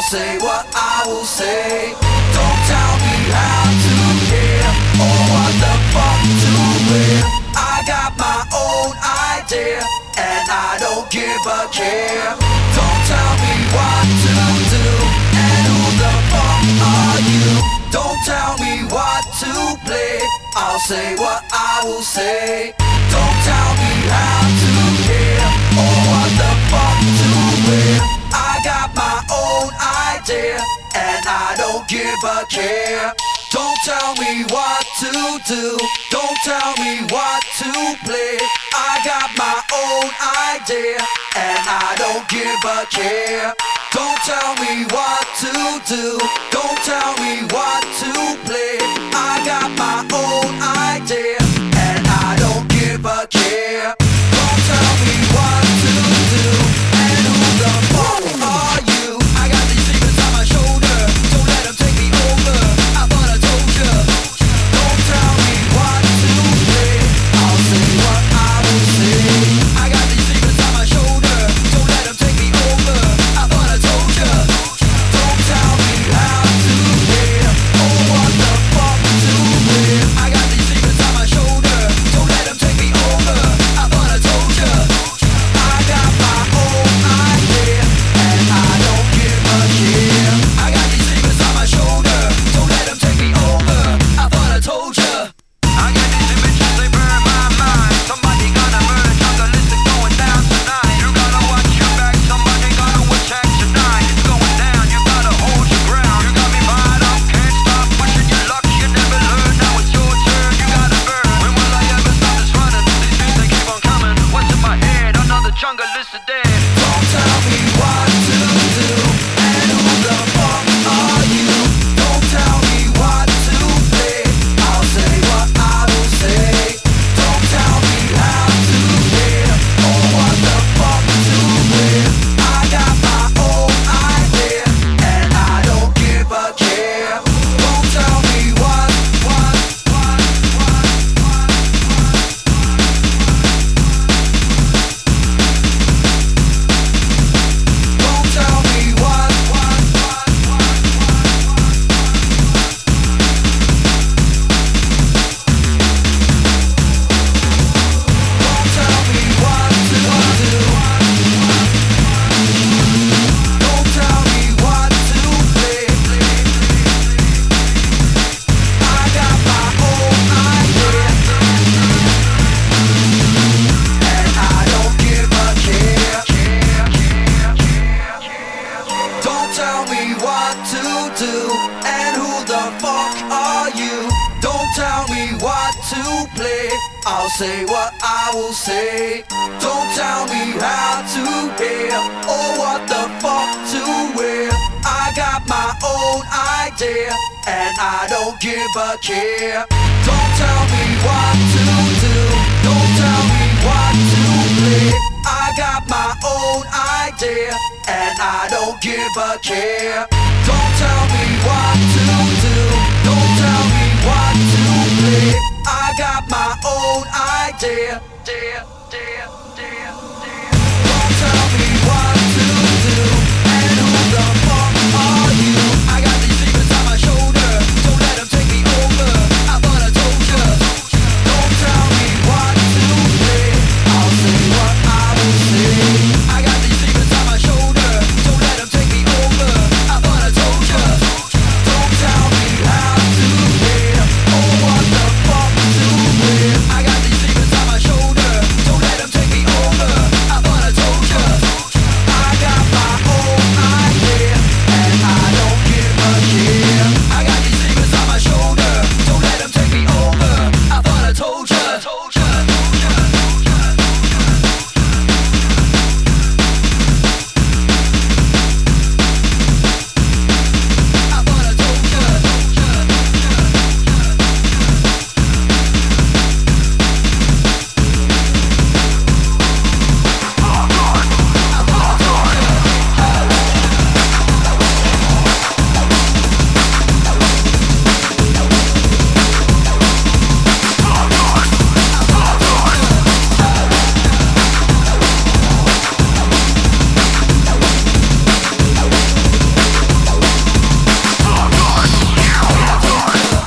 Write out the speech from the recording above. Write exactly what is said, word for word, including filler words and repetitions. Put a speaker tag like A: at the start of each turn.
A: I'll say what I will say. Don't tell me how to hear or what the fuck to wear. I got my own idea and I don't give a care. Don't tell me what to do and who the fuck are you? Don't tell me what to play. I'll say what I will say. Don't tell me how to hear or what the fuck to wear. I got my own idea and I don't give a care. Don't tell me what to do. Don't tell me what to play. I got my own idea and I don't give a care. Don't tell me what to do. Don't tell me what to play. I got my own idea and I don't give a care. Don't tell me what to do and who the fuck are you? I got these secrets on my shoulder. Don't let them take me over. I thought I told ya. Don't tell me what to play. I'll say what I will say. I got these secrets on my shoulder. Don't let them take me over. I thought I told ya. Don't tell me how to hear or what the fuck to wear. I got these secrets on my shoulder. Don't let them take me over. I thought I told ya. I got my own idea and I don't give a care. I got these secrets on my shoulder. Don't let them take me over. I thought I told ya.
B: I got these dimensions, they burn my mind. Somebody gonna murder, jungle list is going down tonight. You gotta watch your back, somebody gonna attack tonight. It's going down, you gotta hold your ground. You got me fired up, can't stop pushing your luck. You never learn, now it's your turn, you gotta burn. When will I ever stop this running? These dreams they keep on coming. What's in my head? Another jungle list is dead.
A: Don't tell me what to do and who the fuck are you? Don't tell me what to play. I'll say what I will say. Don't tell me how to hear or what the fuck to wear. I got my own idea and I don't give a care. Don't tell me what, what, what, what, what, Don't tell me what, what, what, what, Don't tell me what to do. Don't tell me what to play. I got my own idea and I don't give a care. Don't tell me what to do and who the fuck are you? Don't tell me what to play. I'll say what I will say. Don't tell me how to hear or what the fuck to wear. I got my own idea and I don't give a care. Don't tell me what to do. Don't tell me what to play. I got my own idea and I don't give a care. Don't tell me what to do. Don't tell me what to play. I got my own idea.